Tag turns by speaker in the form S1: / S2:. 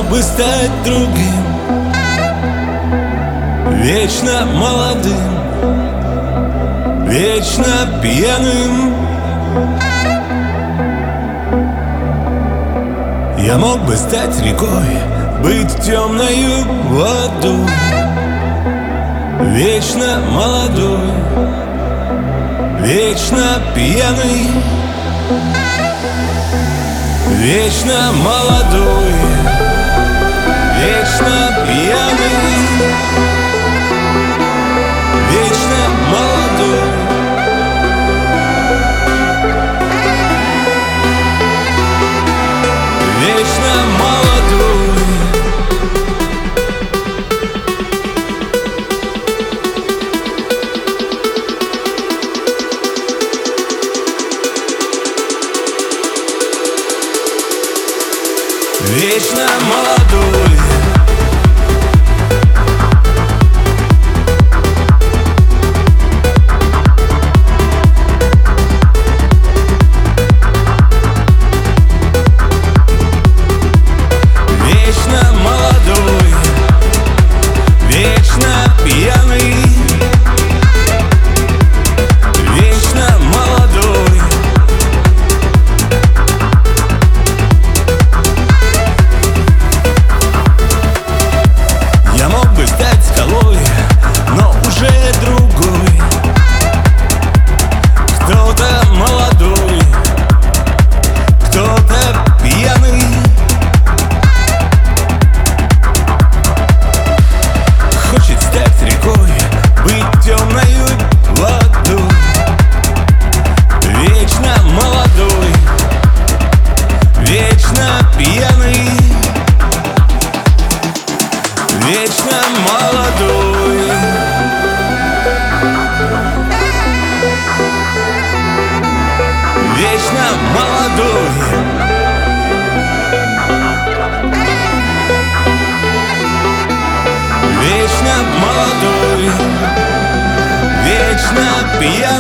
S1: мог бы стать другим, вечно молодым, вечно пьяным. Я мог бы стать рекой, быть темною водой, вечно молодой, вечно пьяный, вечно молодой, вечно пьяный, вечно молодой. Вечно молодой. Вечно молодой. Вечно пьяный, вечно молодой. Я мог бы стать скалой, но уже другой. Кто-то молодой, кто-то пьяный. Хочет стать рекой, быть темною водой, вечно молодой, вечно пьяный, вечно молодой. Вечно молодой. Вечно молодой, вечно пьяный.